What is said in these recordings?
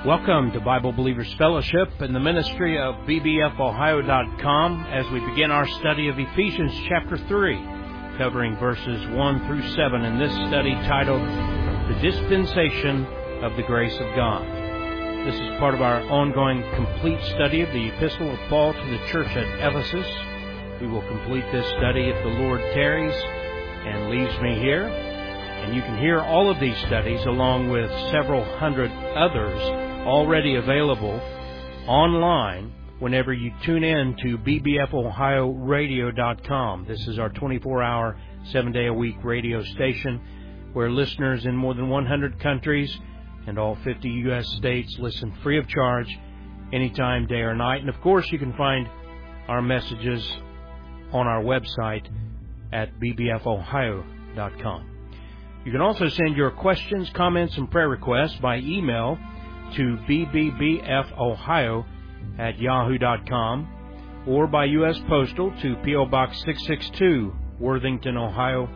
Welcome to Bible Believers Fellowship and the ministry of bbfohio.com as we begin our study of Ephesians chapter 3, covering verses 1 through 7 in this study titled, The Dispensation of the Grace of God. This is part of our ongoing complete study of the Epistle of Paul to the church at Ephesus. We will complete this study if the Lord tarries and leaves me here. And you can hear all of these studies along with several hundred others already available online whenever you tune in to bbfohioradio.com. This is our 24-hour, 7-day-a-week radio station where listeners in more than 100 countries and all 50 U.S. states listen free of charge anytime, day or night. And of course, you can find our messages on our website at bbfohio.com. You can also send your questions, comments, and prayer requests by email to bbbfohio@yahoo.com or by U.S. Postal to P.O. Box 662, Worthington, Ohio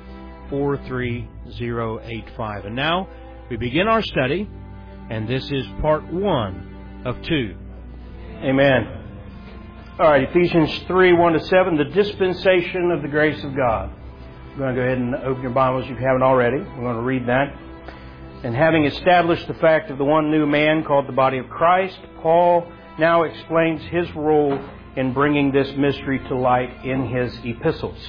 43085. And now we begin our study, and this is part 1 of 2. Amen. All right, Ephesians 3, 1-7, the dispensation of the grace of God. I'm going to go ahead and open your Bibles if you haven't already. We're going to read that. And having established the fact of the one new man called the body of Christ, Paul now explains his role in bringing this mystery to light in his epistles.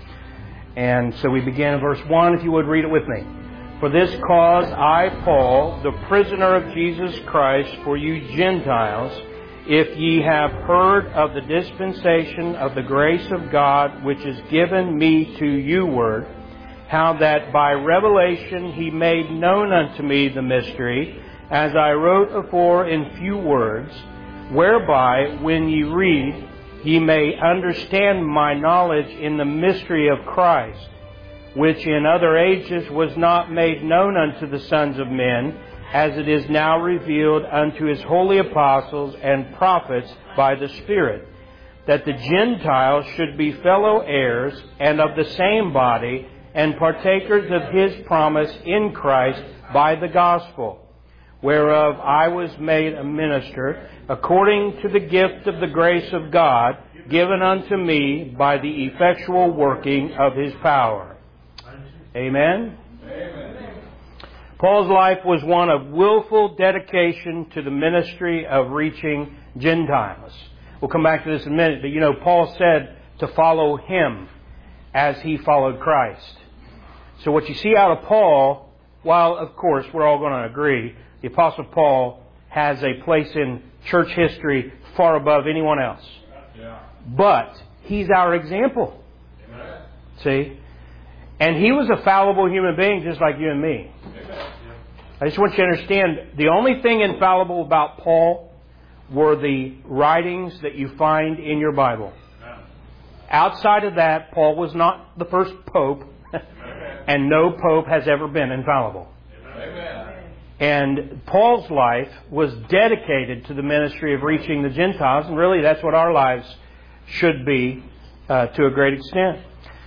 And so we begin in verse 1, if you would read it with me. For this cause I, Paul, the prisoner of Jesus Christ, for you Gentiles, if ye have heard of the dispensation of the grace of God, which is given me to you ward, how that by revelation he made known unto me the mystery, as I wrote afore in few words, whereby, when ye read, ye may understand my knowledge in the mystery of Christ, which in other ages was not made known unto the sons of men, as it is now revealed unto his holy apostles and prophets by the Spirit, that the Gentiles should be fellow heirs and of the same body, and partakers of his promise in Christ by the gospel, whereof I was made a minister, according to the gift of the grace of God, given unto me by the effectual working of his power. Amen? Amen. Paul's life was one of willful dedication to the ministry of reaching Gentiles. We'll come back to this in a minute, but Paul said to follow him as he followed Christ. So what you see out of Paul, while of course we're all going to agree, the Apostle Paul has a place in church history far above anyone else. Yeah. But he's our example. Amen. See? And he was a fallible human being just like you and me. Amen. I just want you to understand, the only thing infallible about Paul were the writings that you find in your Bible. Amen. Outside of that, Paul was not the first pope. And no pope has ever been infallible. Amen. And Paul's life was dedicated to the ministry of reaching the Gentiles, and really that's what our lives should be to a great extent.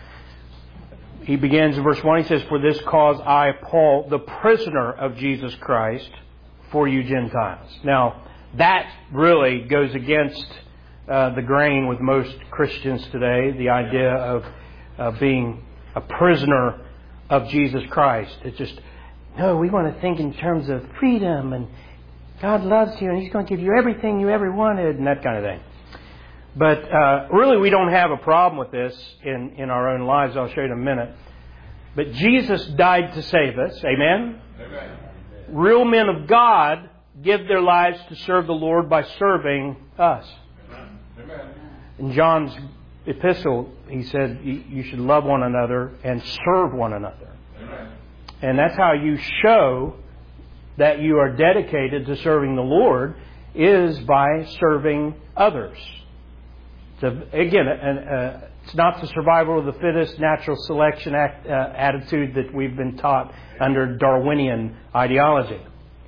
He begins in verse 1, he says, For this cause I, Paul, the prisoner of Jesus Christ, for you Gentiles. Now, that really goes against the grain with most Christians today, the idea of being a prisoner of Jesus Christ. It's just, no, we want to think in terms of freedom and God loves you and He's going to give you everything you ever wanted and that kind of thing. But really we don't have a problem with this in our own lives. I'll show you in a minute. But Jesus died to save us. Amen? Amen. Real men of God give their lives to serve the Lord by serving us. Amen. In John's epistle, he said you should love one another and serve one another. Amen. And that's how you show that you are dedicated to serving the Lord, is by serving others. So again, it's not the survival of the fittest, natural selection attitude that we've been taught under Darwinian ideology.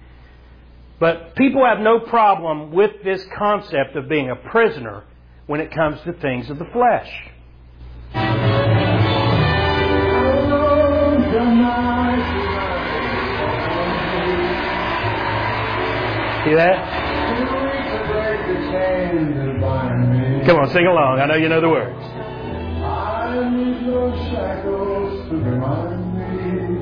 But people have no problem with this concept of being a prisoner when it comes to things of the flesh. See that? Come on, sing along. I know you know the words. I need no shackles to remind me.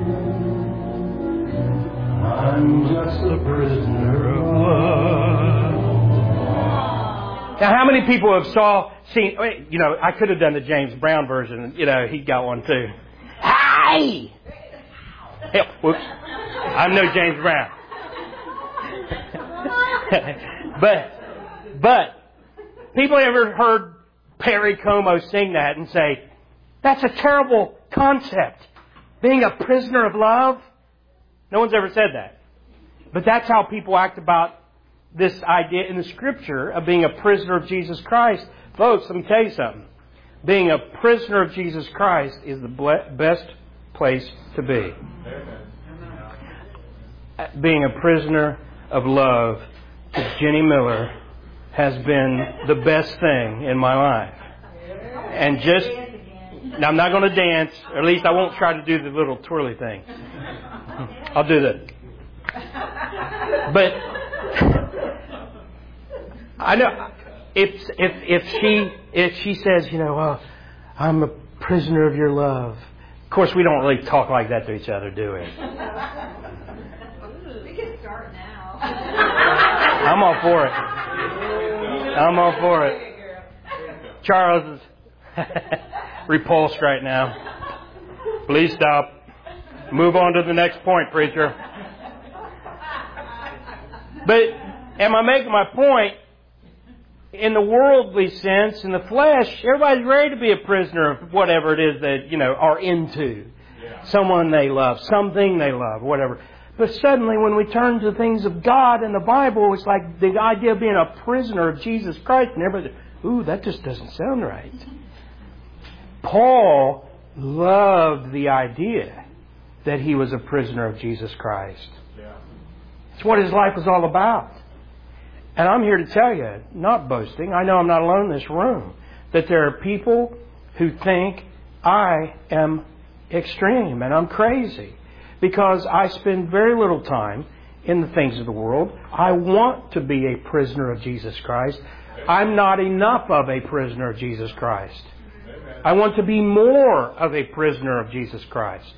I'm just a prisoner of love. Now, how many people have seen? You know, I could have done the James Brown version. You know, he got one too. Hey! Hey, whoops! I'm no James Brown. but people ever heard Perry Como sing that and say, "That's a terrible concept, being a prisoner of love"? No one's ever said that. But that's how people act about this idea in the Scripture of being a prisoner of Jesus Christ. Folks, let me tell you something. Being a prisoner of Jesus Christ is the best place to be. Being a prisoner of love to Jenny Miller has been the best thing in my life. And now I'm not going to dance, or at least I won't try to do the little twirly thing. I'll do that. But I know if she says, you know, I'm a prisoner of your love. Of course, we don't really talk like that to each other, do we? We can start now. I'm all for it. I'm all for it. Charles is repulsed right now. Please stop. Move on to the next point, preacher. But am I making my point? In the worldly sense, in the flesh, everybody's ready to be a prisoner of whatever it is that, you know, are into. Yeah. Someone they love, something they love, whatever. But suddenly when we turn to things of God in the Bible, it's like the idea of being a prisoner of Jesus Christ. And everybody, ooh, that just doesn't sound right. Paul loved the idea that he was a prisoner of Jesus Christ. Yeah. It's what his life was all about. And I'm here to tell you, not boasting, I know I'm not alone in this room, that there are people who think I am extreme and I'm crazy because I spend very little time in the things of the world. I want to be a prisoner of Jesus Christ. I'm not enough of a prisoner of Jesus Christ. I want to be more of a prisoner of Jesus Christ.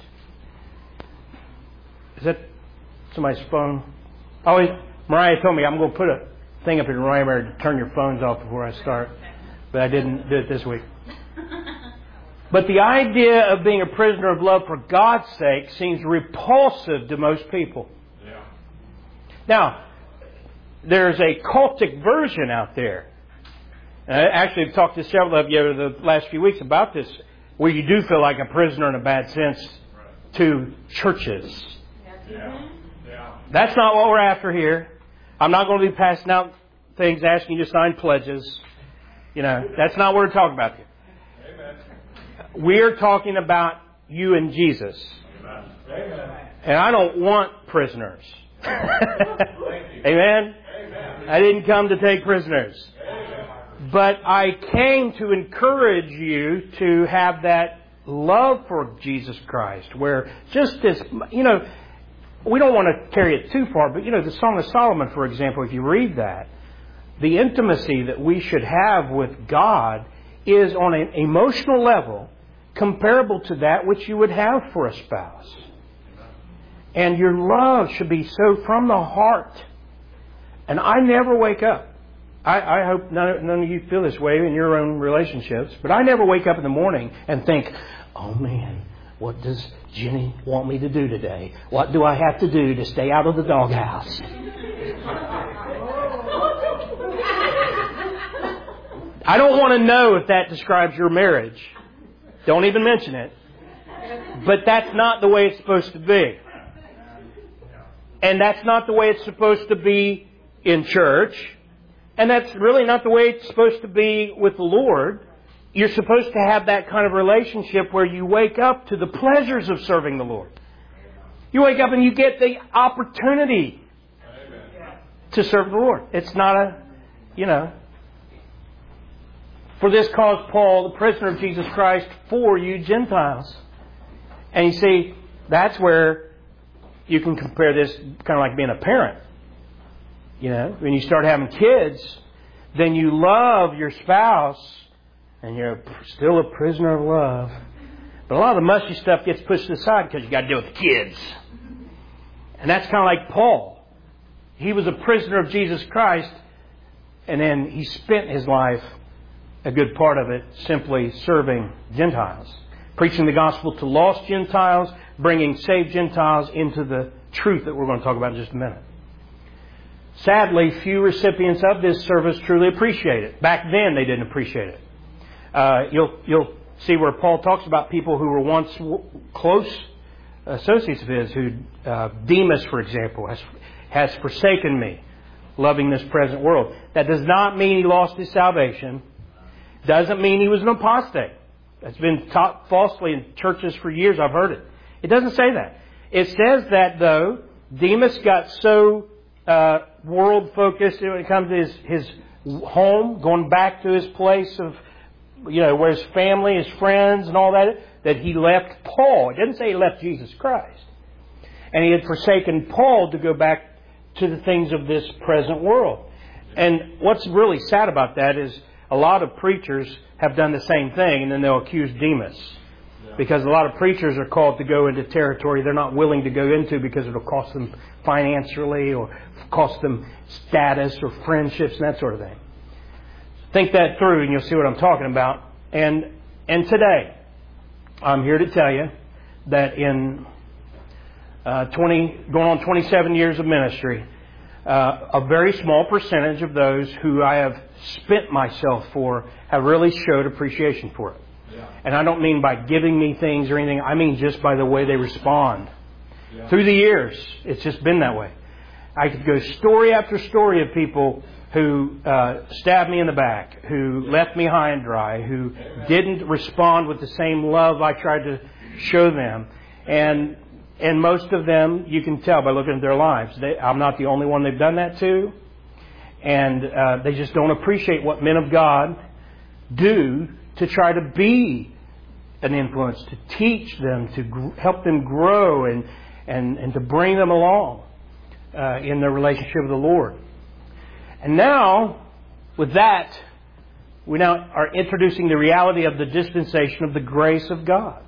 Is that somebody's phone? Oh, Mariah told me I'm going to put a thing up in Reimer to turn your phones off before I start. But I didn't do it this week. But the idea of being a prisoner of love for God's sake seems repulsive to most people. Yeah. Now, there's a cultic version out there. Actually, I've talked to several of you over the last few weeks about this, where you do feel like a prisoner in a bad sense to churches. Yeah. Yeah. That's not what we're after here. I'm not going to be passing out things asking you to sign pledges. You know, that's not what we're talking about here. Amen. We're talking about you and Jesus. Amen. And I don't want prisoners. Amen? Amen. I didn't come to take prisoners. Amen. But I came to encourage you to have that love for Jesus Christ, where just this, you know, we don't want to carry it too far, but, you know, the Song of Solomon, for example, if you read that, the intimacy that we should have with God is on an emotional level comparable to that which you would have for a spouse. And your love should be so from the heart. And I never wake up. I hope none of you feel this way in your own relationships, but I never wake up in the morning and think, oh man, what does Jenny want me to do today? What do I have to do to stay out of the doghouse? I don't want to know if that describes your marriage. Don't even mention it. But that's not the way it's supposed to be. And that's not the way it's supposed to be in church. And that's really not the way it's supposed to be with the Lord. You're supposed to have that kind of relationship where you wake up to the pleasures of serving the Lord. You wake up and you get the opportunity to serve the Lord. It's not a, you know. For this cause, Paul, the prisoner of Jesus Christ, for you Gentiles. And you see, that's where you can compare this kind of like being a parent. You know, when you start having kids, then you love your spouse and you're still a prisoner of love. But a lot of the mushy stuff gets pushed aside because you got to deal with the kids. And that's kind of like Paul. He was a prisoner of Jesus Christ, and then he spent his life, a good part of it, simply serving Gentiles. Preaching the gospel to lost Gentiles, bringing saved Gentiles into the truth that we're going to talk about in just a minute. Sadly, few recipients of this service truly appreciate it. Back then, they didn't appreciate it. You'll see where Paul talks about people who were once close associates of his, who Demas, for example, has forsaken me, loving this present world. That does not mean he lost his salvation. Doesn't mean he was an apostate. That's been taught falsely in churches for years. I've heard it. It doesn't say that. It says that, though, Demas got so world-focused when it comes to his home, going back to his place of, where his family, his friends, and all that he left Paul. It doesn't say he left Jesus Christ. And he had forsaken Paul to go back to the things of this present world. And what's really sad about that is a lot of preachers have done the same thing, and then they'll accuse Demas. Because a lot of preachers are called to go into territory they're not willing to go into because it'll cost them financially or cost them status or friendships and that sort of thing. Think that through and you'll see what I'm talking about. And today, I'm here to tell you that in going on 27 years of ministry, a very small percentage of those who I have spent myself for have really showed appreciation for it. Yeah. And I don't mean by giving me things or anything. I mean just by the way they respond. Yeah. Through the years, it's just been that way. I could go story after story of people who stabbed me in the back, who left me high and dry, who didn't respond with the same love I tried to show them. And most of them, you can tell by looking at their lives. I'm not the only one they've done that to. And they just don't appreciate what men of God do to try to be an influence, to teach them, to help them grow and to bring them along in their relationship with the Lord. And now, with that, we now are introducing the reality of the dispensation of the grace of God.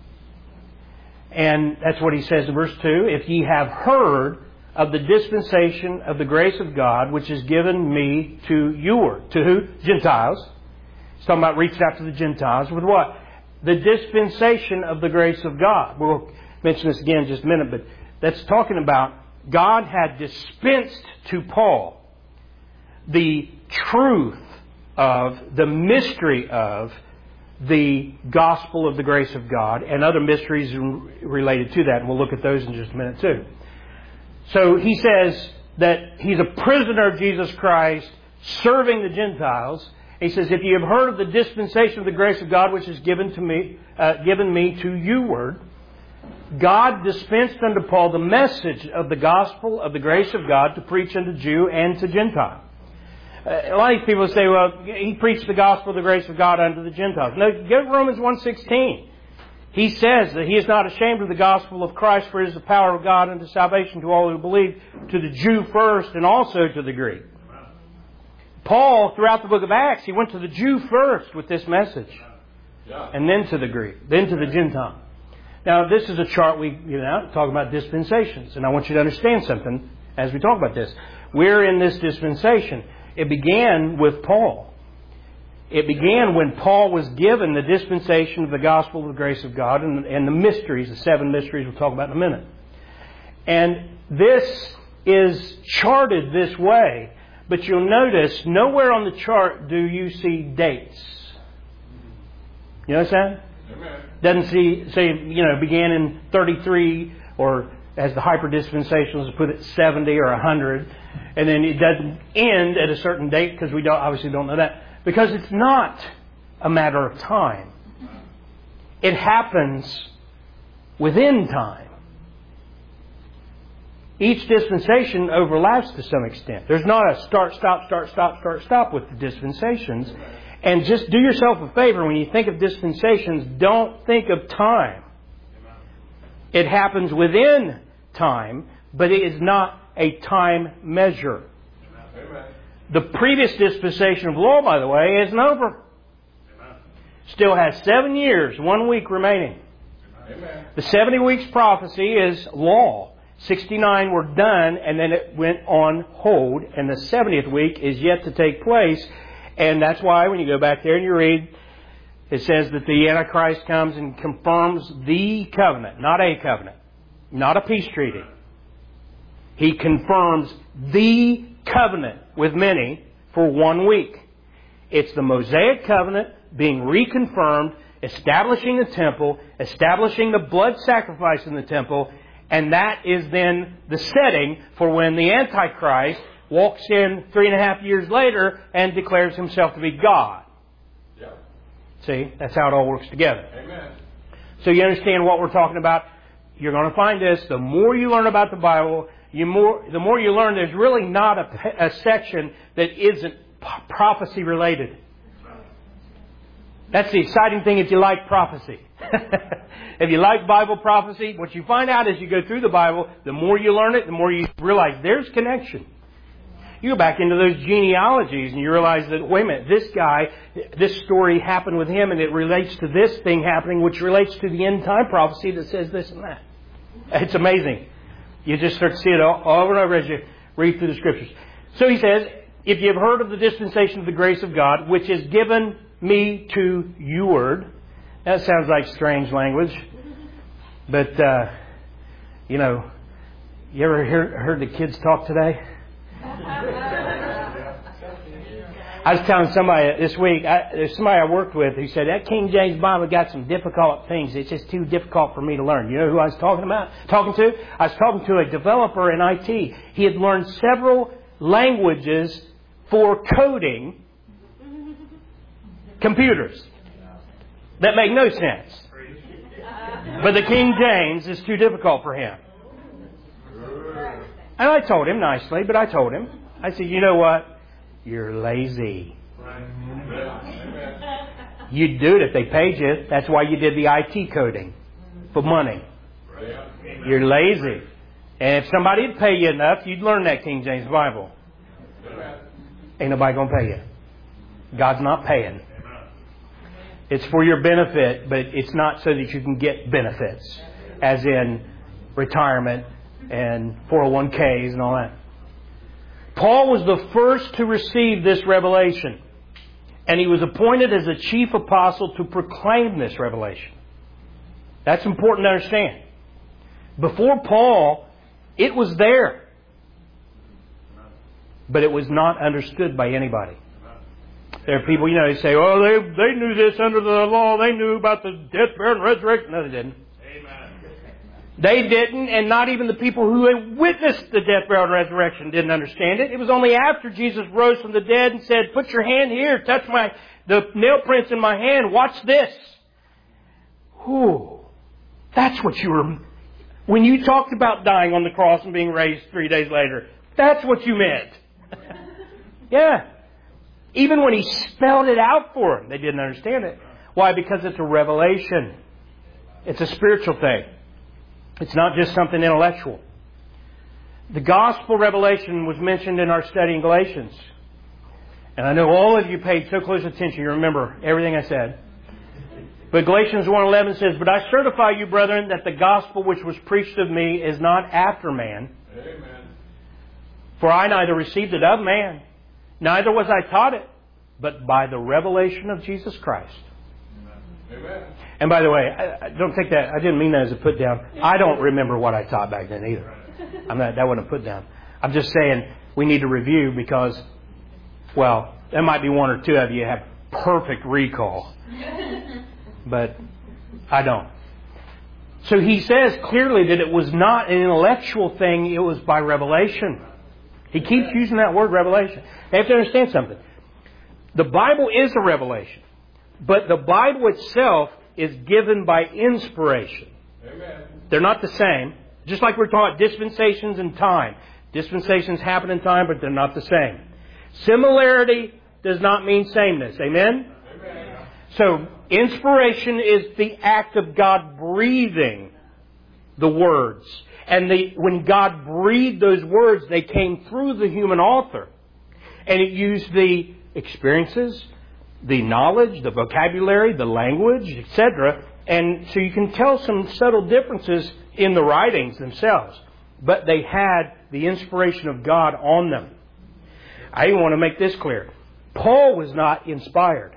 And that's what he says in verse 2. If ye have heard of the dispensation of the grace of God, which is given me to you. To who? Gentiles. He's talking about reaching out to the Gentiles. With what? The dispensation of the grace of God. We'll mention this again in just a minute, but that's talking about God had dispensed to Paul the truth of, the mystery of, the gospel of the grace of God and other mysteries related to that. And we'll look at those in just a minute too. So he says that he's a prisoner of Jesus Christ, serving the Gentiles. He says, if you have heard of the dispensation of the grace of God, which is given me to you, God dispensed unto Paul the message of the gospel of the grace of God to preach unto Jew and to Gentile. A lot of people say, well, he preached the gospel of the grace of God unto the Gentiles. No, go to Romans 1:16. He says that he is not ashamed of the gospel of Christ, for it is the power of God unto salvation to all who believe, to the Jew first and also to the Greek. Paul, throughout the book of Acts, he went to the Jew first with this message. And then to the Greek, then to the Gentile. Now, this is a chart we talk about dispensations. And I want you to understand something as we talk about this. We're in this dispensation. It began with Paul. It began when Paul was given the dispensation of the gospel of the grace of God and the mysteries, the 7 mysteries we'll talk about in a minute. And this is charted this way. But you'll notice nowhere on the chart do you see dates. You understand? Doesn't say began in 33 or as the hyper-dispensationalists put it, 70 or 100. And then it doesn't end at a certain date because we obviously don't know that. Because it's not a matter of time. It happens within time. Each dispensation overlaps to some extent. There's not a start, stop with the dispensations. And just do yourself a favor, when you think of dispensations, don't think of time. It happens within time, but it is not a time measure. The previous dispensation of law, by the way, isn't over. Still has 7 years, 1 week remaining. Amen. The 70 weeks prophecy is law. 69 were done, and then it went on hold, and the 70th week is yet to take place. And that's why when you go back there and you read, it says that the Antichrist comes and confirms the covenant, not a covenant, not a peace treaty. He confirms the covenant with many for 1 week. It's the Mosaic covenant being reconfirmed, establishing the temple, establishing the blood sacrifice in the temple, and that is then the setting for when the Antichrist walks in 3.5 years later and declares himself to be God. Yeah. See, that's how it all works together. Amen. So you understand what we're talking about? You're going to find this. The more you learn about the Bible, the more you learn there's really not a section that isn't prophecy related. That's the exciting thing if you like prophecy. If you like Bible prophecy, what you find out as you go through the Bible, the more you learn it, the more you realize there's connection. You go back into those genealogies and you realize that, wait a minute, this guy, this story happened with him and it relates to this thing happening, which relates to the end time prophecy that says this and that. It's amazing. You just start to see it over and over as you read through the Scriptures. So he says, if you have heard of the dispensation of the grace of God, which is given me to youward. That sounds like strange language. But, you ever heard the kids talk today? I was telling somebody this week, there's somebody I worked with who said, that King James Bible got some difficult things. It's just too difficult for me to learn. You know who I was talking to? I was talking to a developer in IT. He had learned several languages for coding computers that make no sense. But the King James is too difficult for him. And I told him nicely, but I told him, I said, you know what? You're lazy. You'd do it if they paid you. That's why you did the IT coding. For money. You're lazy. And if somebody would pay you enough, you'd learn that King James Bible. Ain't nobody going to pay you. God's not paying. It's for your benefit, but it's not so that you can get benefits. As in retirement and 401ks and all that. Paul was the first to receive this revelation. And he was appointed as a chief apostle to proclaim this revelation. That's important to understand. Before Paul, it was there. But it was not understood by anybody. There are people, they say, oh, they knew this under the law. They knew about the death, burial, and resurrection. No, they didn't. They didn't, and not even the people who had witnessed the death, burial, and resurrection didn't understand it. It was only after Jesus rose from the dead and said, put your hand here, touch the nail prints in my hand, watch this. Ooh, that's what you were, when you talked about dying on the cross and being raised 3 days later, that's what you meant. Yeah. Even when he spelled it out for them, they didn't understand it. Why? Because it's a revelation. It's a spiritual thing. It's not just something intellectual. The gospel revelation was mentioned in our study in Galatians. And I know all of you paid so close attention. You remember everything I said. But Galatians 1:11 says, but I certify you, brethren, that the gospel which was preached of me is not after man. Amen. For I neither received it of man, neither was I taught it, but by the revelation of Jesus Christ. Amen. And by the way, don't take that. I didn't mean that as a put down. I don't remember what I taught back then either. That wasn't a put down. I'm just saying we need to review because, well, there might be one or two of you have perfect recall. But I don't. So he says clearly that it was not an intellectual thing. It was by revelation. He keeps using that word revelation. You have to understand something. The Bible is a revelation. But the Bible itself is given by inspiration. Amen. They're not the same. Just like we're taught dispensations and time. Dispensations happen in time, but they're not the same. Similarity does not mean sameness. Amen? Amen. So, inspiration is the act of God breathing the words. And when God breathed those words, they came through the human author. And it used the experiences, the knowledge, the vocabulary, the language, etc. And so you can tell some subtle differences in the writings themselves. But they had the inspiration of God on them. I even want to make this clear. Paul was not inspired.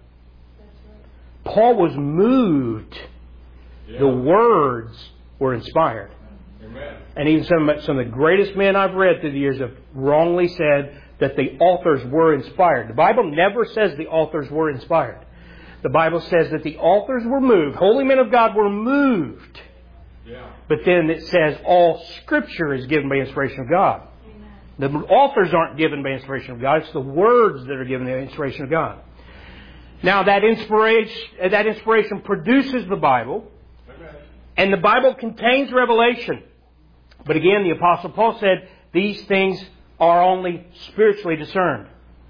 Paul was moved. The words were inspired. And even some of the greatest men I've read through the years have wrongly said that the authors were inspired. The Bible never says the authors were inspired. The Bible says that the authors were moved. Holy men of God were moved. But then it says all Scripture is given by inspiration of God. The authors aren't given by inspiration of God. It's the words that are given by inspiration of God. Now that inspiration produces the Bible. And the Bible contains revelation. But again, the Apostle Paul said these things are only spiritually discerned.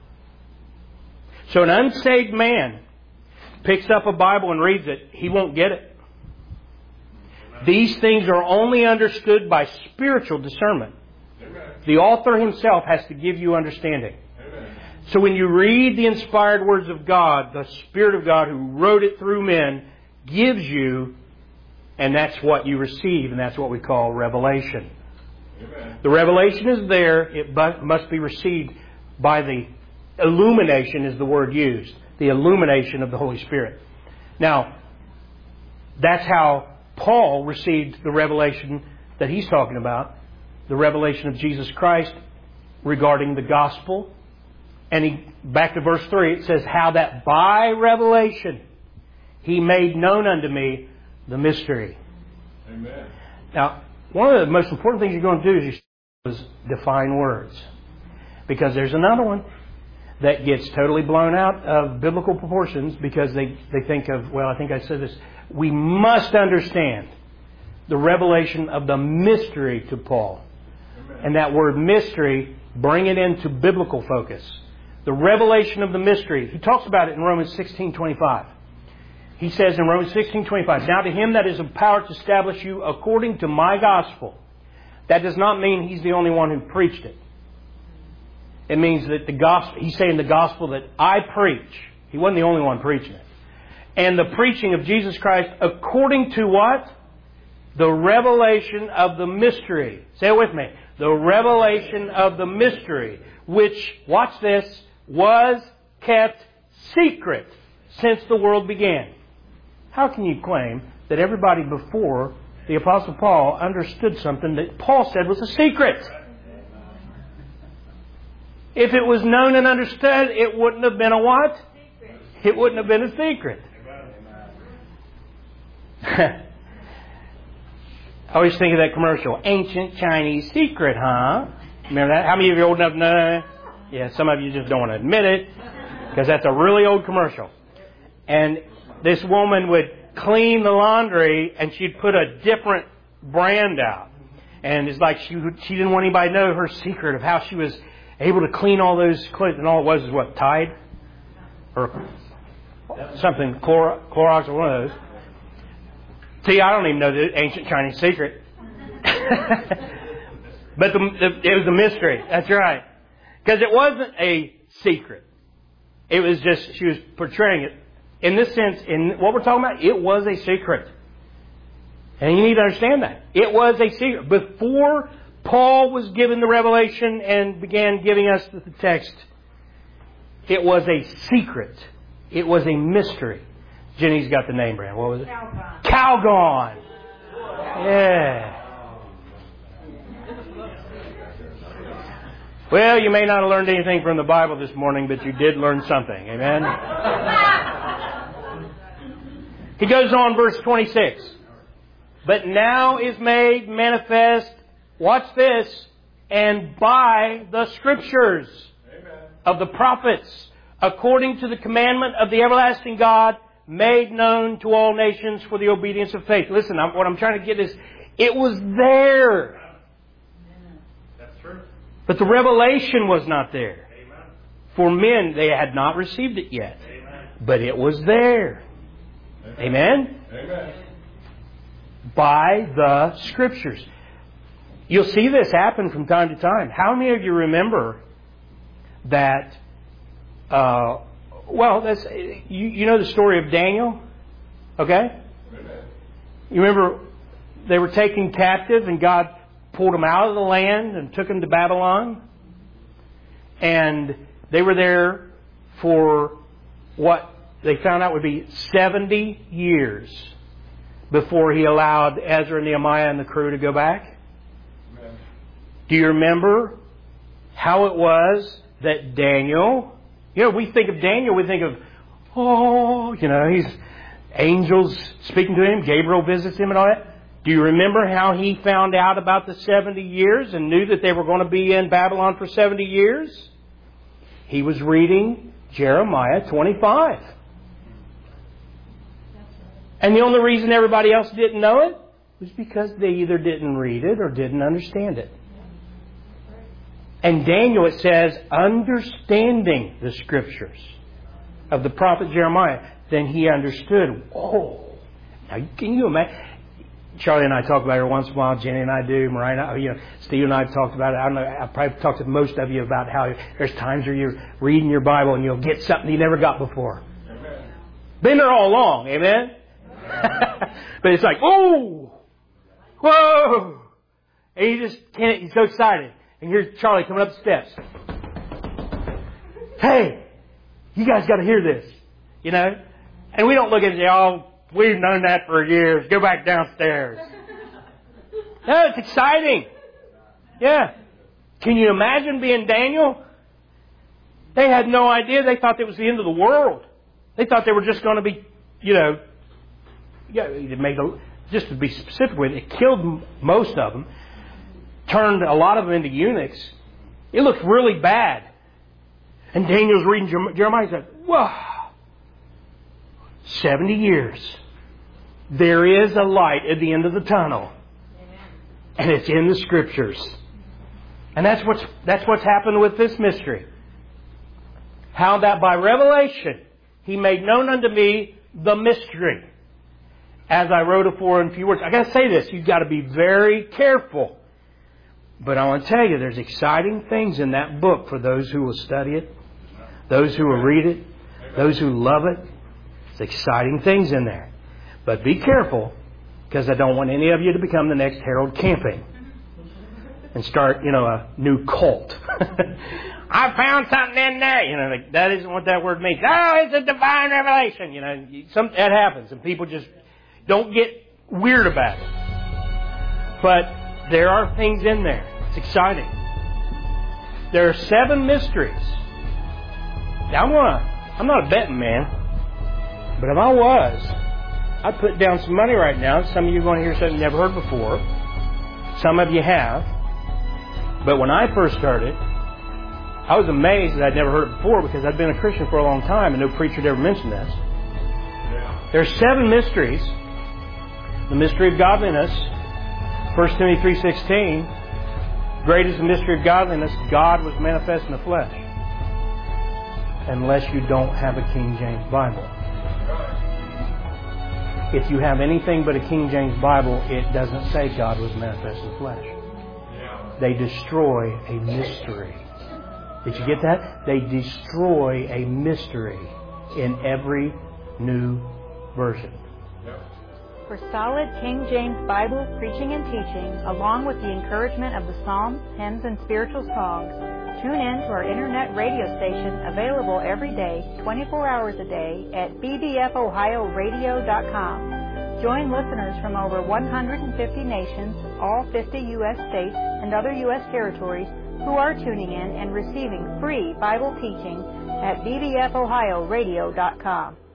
So an unsaved man picks up a Bible and reads it, he won't get it. These things are only understood by spiritual discernment. The author himself has to give you understanding. So when you read the inspired words of God, the Spirit of God who wrote it through men gives you, and that's what you receive, and that's what we call revelation. Amen. The revelation is there. It must be received by the illumination, is the word used. The illumination of the Holy Spirit. Now, that's how Paul received the revelation that he's talking about. The revelation of Jesus Christ regarding the gospel. And back to verse 3, it says, how that by revelation He made known unto me the mystery. Amen. Now, one of the most important things you're going to do is define words. Because there's another one that gets totally blown out of biblical proportions because they think of, well, I think I said this, we must understand the revelation of the mystery to Paul. Amen. And that word mystery, bring it into biblical focus. The revelation of the mystery. He talks about it in Romans 16:25. He says in Romans 16:25, now to Him that is of power to establish you according to my gospel. That does not mean He's the only one who preached it. It means that the gospel, He's saying the gospel that I preach. He wasn't the only one preaching it. And the preaching of Jesus Christ according to what? The revelation of the mystery. Say it with me. The revelation of the mystery, which, watch this, was kept secret since the world began. How can you claim that everybody before the Apostle Paul understood something that Paul said was a secret? If it was known and understood, it wouldn't have been a what? Secret. It wouldn't have been a secret. I always think of that commercial, Ancient Chinese Secret, huh? Remember that? How many of you are old enough to know that? Yeah, some of you just don't want to admit it, because that's a really old commercial. And this woman would clean the laundry, and she'd put a different brand out. And it's like she didn't want anybody to know her secret of how she was able to clean all those clothes. And all it was is what? Tide? Or something, Clorox or one of those. See, I don't even know the ancient Chinese secret. But it was a mystery. That's right. Because it wasn't a secret. It was just, she was portraying it. In this sense, in what we're talking about, it was a secret. And you need to understand that. It was a secret. Before Paul was given the revelation and began giving us the text, it was a secret. It was a mystery. Jenny's got the name brand. What was it? Calgon. Calgon. Yeah. Well, you may not have learned anything from the Bible this morning, but you did learn something. Amen? He goes on, verse 26. But now is made manifest, watch this, and by the Scriptures of the prophets, according to the commandment of the everlasting God, made known to all nations for the obedience of faith. Listen, what I'm trying to get is, it was there. That's true. But the revelation was not there. Amen. For men, they had not received it yet. Amen. But it was there. Amen? Amen? By the Scriptures. You'll see this happen from time to time. How many of you remember that, that's you know the story of Daniel, okay? You remember they were taken captive and God pulled them out of the land and took them to Babylon. And they were there for what they found out would be 70 years before He allowed Ezra, Nehemiah, and the crew to go back. Amen. Do you remember how it was that Daniel, we think of Daniel, we think of, he's angels speaking to him, Gabriel visits him and all that. Do you remember how he found out about the 70 years and knew that they were going to be in Babylon for 70 years? He was reading Jeremiah 25. And the only reason everybody else didn't know it was because they either didn't read it or didn't understand it. And Daniel, it says, understanding the Scriptures of the prophet Jeremiah, then he understood. Oh, now can you imagine? Charlie and I talk about it once in a while. Jenny and I do. Mariah, Steve and I have talked about it. I don't know. I've probably talked to most of you about how there's times where you're reading your Bible and you'll get something you never got before. Amen. Been there all along. Amen. But it's like, oh, whoa, and you just can't. He's so excited. And here's Charlie coming up the steps. Hey, you guys got to hear this, And we don't look at it, we've known that for years. Go back downstairs. No, it's exciting. Yeah. Can you imagine being Daniel? They had no idea. They thought it was the end of the world. They thought they were just going to be, just to be specific with it, it killed most of them. Turned a lot of them into eunuchs. It looked really bad. And Daniel's reading Jeremiah. He said, wow, 70 years. There is a light at the end of the tunnel. And it's in the Scriptures. And that's what's happened with this mystery. How that by revelation He made known unto me the mystery, as I wrote afore in few words. I got to say this. You've got to be very careful. But I want to tell you, there's exciting things in that book for those who will study it, those who will read it, those who love it. There's exciting things in there. But be careful, because I don't want any of you to become the next Harold Camping and start, a new cult. I found something in there. That isn't what that word means. Oh, it's a divine revelation. That happens, and people just don't get weird about it. But there are things in there. It's exciting. There are 7 mysteries. Now, I'm not a betting man, but if I was, I'd put down some money right now. Some of you are going to hear something you never heard before. Some of you have. But when I first started, I was amazed that I'd never heard it before, because I'd been a Christian for a long time and no preacher had ever mentioned this. There are 7 mysteries. The mystery of godliness. 1 Timothy 3:16, great is the mystery of godliness. God was manifest in the flesh. Unless you don't have a King James Bible. If you have anything but a King James Bible, it doesn't say God was manifest in the flesh. They destroy a mystery. Did you get that? They destroy a mystery in every new version. For solid King James Bible preaching and teaching, along with the encouragement of the Psalms, hymns, and spiritual songs, tune in to our internet radio station, available every day, 24 hours a day, at bbfohioradio.com. Join listeners from over 150 nations, all 50 U.S. states, and other U.S. territories who are tuning in and receiving free Bible teaching at bbfohioradio.com.